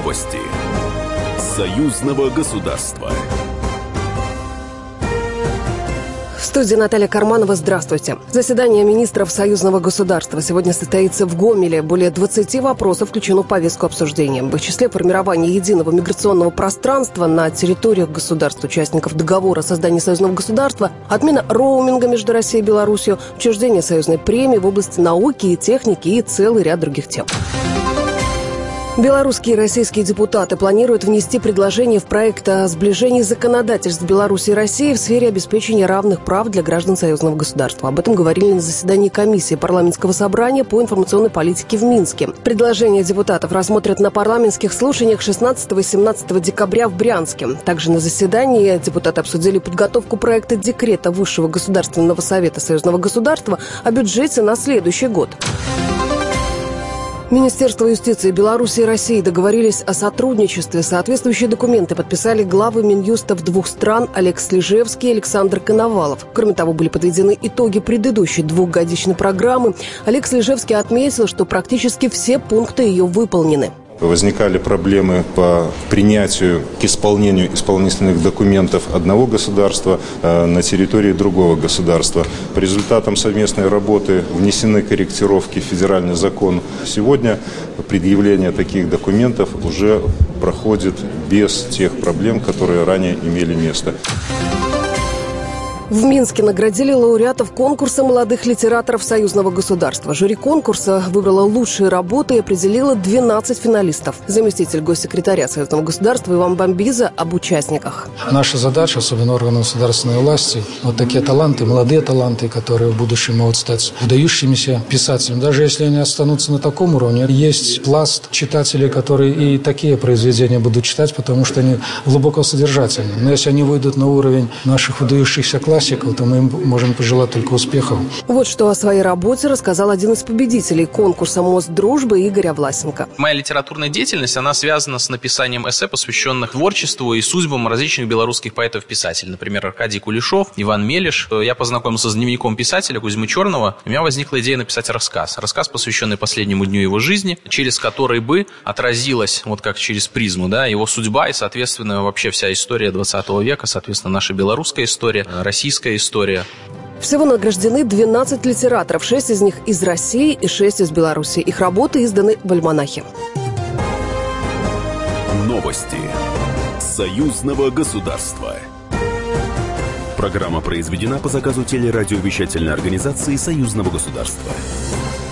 Новости союзного государства. В студии Наталья Карманова. Здравствуйте. Заседание министров союзного государства сегодня состоится в Гомеле. Более 20 вопросов включено в повестку обсуждения. В их числе формирование единого миграционного пространства на территориях государств-участников договора о создании союзного государства, отмена роуминга между Россией и Беларусью, учреждение союзной премии в области науки и техники и целый ряд других тем. Белорусские и российские депутаты планируют внести предложение в проект о сближении законодательств Беларуси и России в сфере обеспечения равных прав для граждан союзного государства. Об этом говорили на заседании комиссии парламентского собрания по информационной политике в Минске. Предложение депутатов рассмотрят на парламентских слушаниях 16 и 17 декабря в Брянске. Также на заседании депутаты обсудили подготовку проекта декрета Высшего государственного совета союзного государства о бюджете на следующий год. Министерство юстиции Беларуси и России договорились о сотрудничестве. Соответствующие документы подписали главы Минюстов двух стран Олег Слижевский и Александр Коновалов. Кроме того, были подведены итоги предыдущей двухгодичной программы. Олег Слижевский отметил, что практически все пункты ее выполнены. Возникали проблемы по принятию к исполнению исполнительных документов одного государства на территории другого государства. По результатам совместной работы внесены корректировки в федеральный закон. Сегодня предъявление таких документов уже проходит без тех проблем, которые ранее имели место. В Минске наградили лауреатов конкурса молодых литераторов союзного государства. Жюри конкурса выбрало лучшие работы и определило 12 финалистов. Заместитель госсекретаря союзного государства Иван Бомбиза об участниках. Наша задача, особенно органов государственной власти, вот такие таланты, молодые таланты, которые в будущем могут стать выдающимися писателями. Даже если они останутся на таком уровне, есть пласт читателей, которые и такие произведения будут читать, потому что они глубоко содержательны. Но если они выйдут на уровень наших выдающихся классиков, то мы им можем пожелать только успехов. Вот что о своей работе рассказал один из победителей конкурса «Мост дружбы» Игорь Власенко. Моя литературная деятельность, она связана с написанием эссе, посвященных творчеству и судьбам различных белорусских поэтов-писателей. Например, Аркадий Кулешов, Иван Мелиш. Я познакомился с дневником писателя Кузьмы Черного. У меня возникла идея написать рассказ. Рассказ, посвященный последнему дню его жизни, через который бы отразилась, вот как через призму, да, его судьба и, соответственно, вообще вся история 20 века, соответственно, наша белорусская история, российская история. Всего награждены 12 литераторов, 6 из них из России и 6 из Беларуси. Их работы изданы в альманахе. Новости союзного государства. Программа произведена по заказу телерадиовещательной организации союзного государства.